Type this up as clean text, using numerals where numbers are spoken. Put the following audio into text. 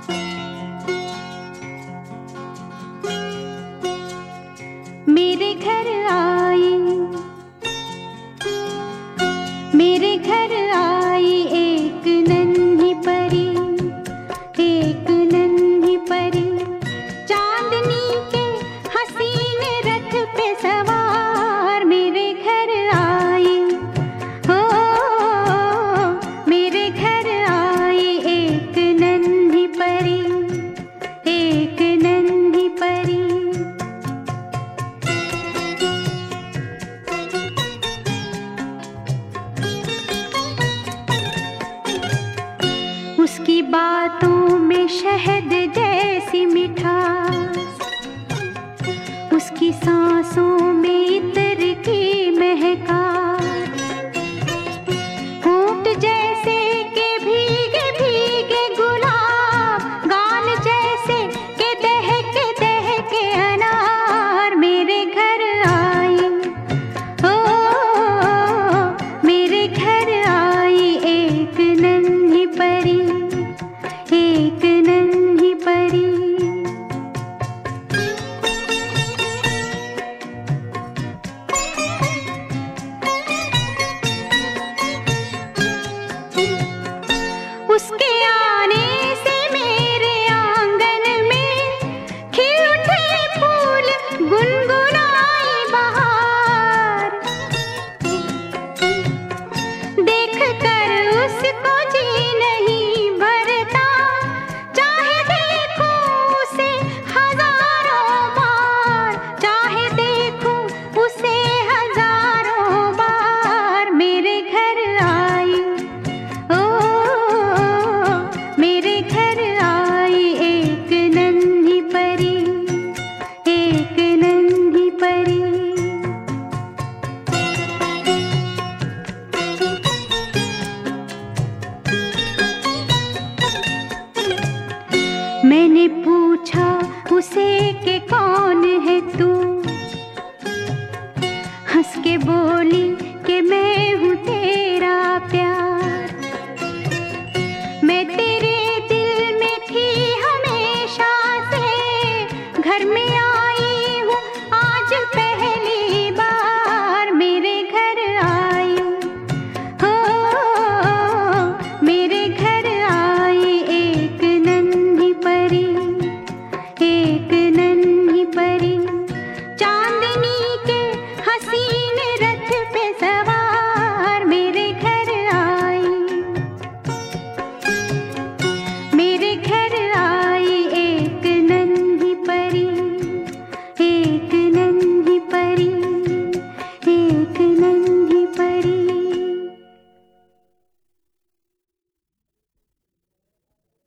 मेरे घर आई, मेरे घर आई एक नन्ही परी, एक नन्ही परी, चांदनी के हसीन रथ पे सवार। मेरे घर आई, हो मेरे घर आई एक नन्ही परी, एक नन्ही परी। उसकी बातों में शहद जैसी मिठास, उसकी सांसों में इत्र की महकास, होंठ जैसे के भीगे भीगे गुलाब, गाल जैसे के दहके अनार। मेरे घर आई, ओ मेरे घर आई एक नन्ही परी, एक नन्ही परी। उसके आने से मेरे आंगन में खिल उठे फूल, गुनगुनाई बहार। देख कर उसको जी नहीं भरता, चाहे देखूं उसे हजारों बार, चाहे देखूं उसे हजारों बार। मेरे घर आई, ओ मेरे घर आई एक नन्ही परी, एक नन्ही परी। मैंने पूछा उसे कि